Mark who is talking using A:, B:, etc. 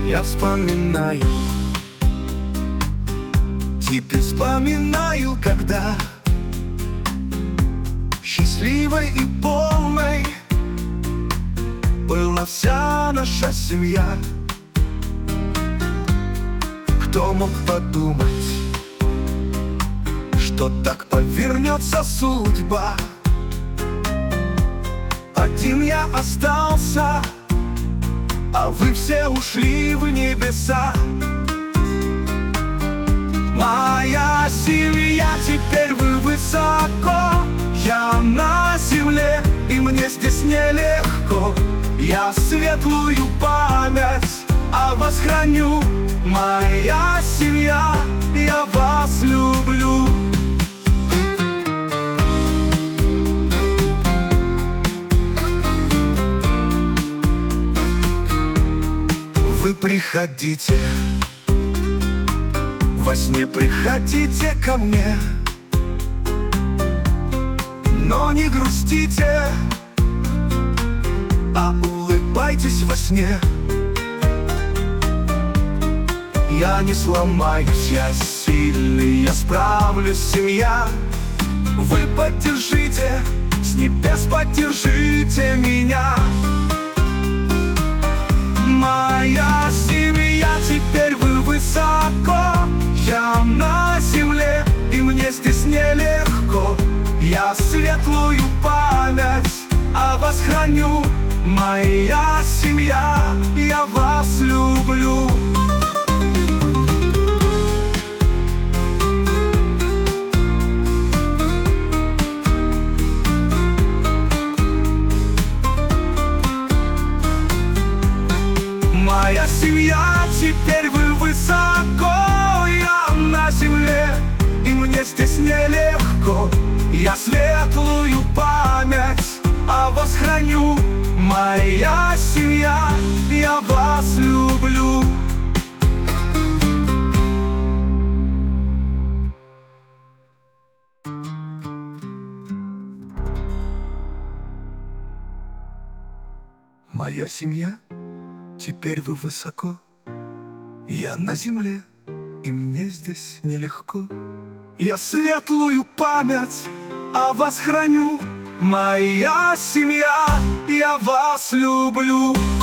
A: Я вспоминаю, теперь вспоминаю, когда счастливой и полной была вся наша семья. Кто мог подумать, что так повернется судьба? Один я остался, а вы все ушли в небеса. Моя семья, теперь вы высоко, я на земле, и мне здесь нелегко. Я светлую память о вас храню. Моя семья, я вас люблю. Вы приходите, во сне приходите ко мне, но не грустите, а улыбайтесь во сне. Я не сломаюсь, я сильный, я справлюсь, семья. Вы поддержите, с небес поддержите меня. Моя семья, теперь вы высоко, я на земле, и мне здесь нелегко. Я светлую память о вас храню. Моя семья, я вас люблю. Моя семья, теперь вы высоко, я на земле, и мне здесь нелегко. Я светлую память о вас храню. Моя семья, я вас люблю. Моя семья, теперь вы высоко, я на земле, и мне здесь нелегко. Я светлую память о вас храню. Моя семья, я вас люблю.